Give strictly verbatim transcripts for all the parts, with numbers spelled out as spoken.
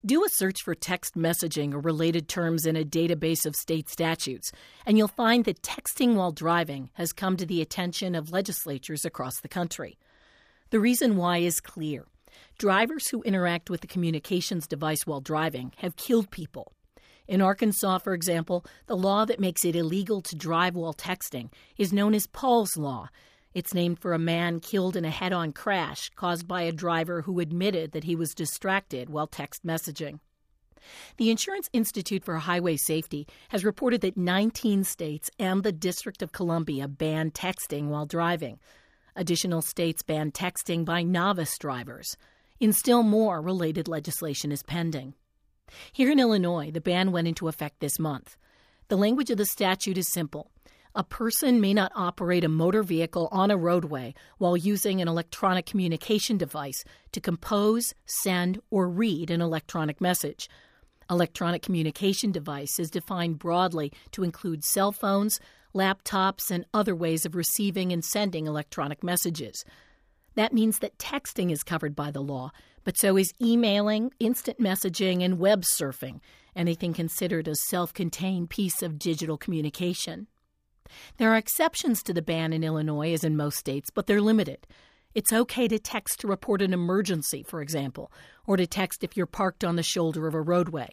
Do a search for text messaging or related terms in a database of state statutes, and you'll find that texting while driving has come to the attention of legislatures across the country. The reason why is clear. Drivers who interact with the communications device while driving have killed people. In Arkansas, for example, the law that makes it illegal to drive while texting is known as Paul's Law. It's named for a man killed in a head-on crash caused by a driver who admitted that he was distracted while text messaging. The Insurance Institute for Highway Safety has reported that nineteen states and the District of Columbia ban texting while driving. Additional states ban texting by novice drivers. In still more, related legislation is pending. Here in Illinois, the ban went into effect this month. The language of the statute is simple. A person may not operate a motor vehicle on a roadway while using an electronic communication device to compose, send, or read an electronic message. Electronic communication device is defined broadly to include cell phones, laptops, and other ways of receiving and sending electronic messages. That means that texting is covered by the law, but so is emailing, instant messaging, and web surfing, anything considered a self-contained piece of digital communication. There are exceptions to the ban in Illinois, as in most states, but they're limited. It's okay to text to report an emergency, for example, or to text if you're parked on the shoulder of a roadway.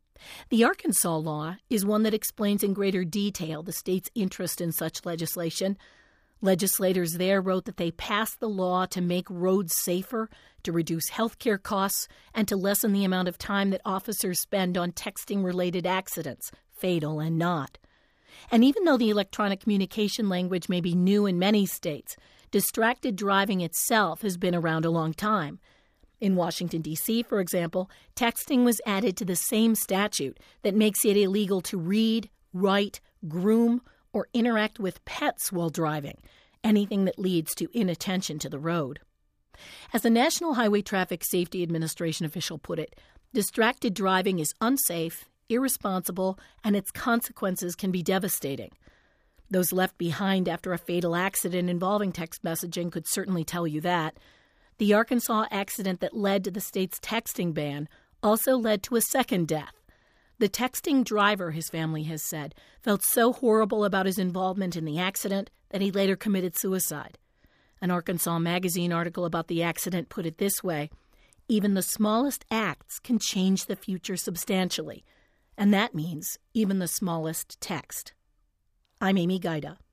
The Arkansas law is one that explains in greater detail the state's interest in such legislation. Legislators there wrote that they passed the law to make roads safer, to reduce health care costs, and to lessen the amount of time that officers spend on texting-related accidents, fatal and not. And even though the electronic communication language may be new in many states, distracted driving itself has been around a long time. In Washington, D C, for example, texting was added to the same statute that makes it illegal to read, write, groom, or interact with pets while driving, anything that leads to inattention to the road. As the National Highway Traffic Safety Administration official put it, distracted driving is unsafe, irresponsible, and its consequences can be devastating. Those left behind after a fatal accident involving text messaging could certainly tell you that. The Arkansas accident that led to the state's texting ban also led to a second death. The texting driver, his family has said, felt so horrible about his involvement in the accident that he later committed suicide. An Arkansas Magazine article about the accident put it this way: even the smallest acts can change the future substantially. And that means even the smallest text. I'm Amy Gaida.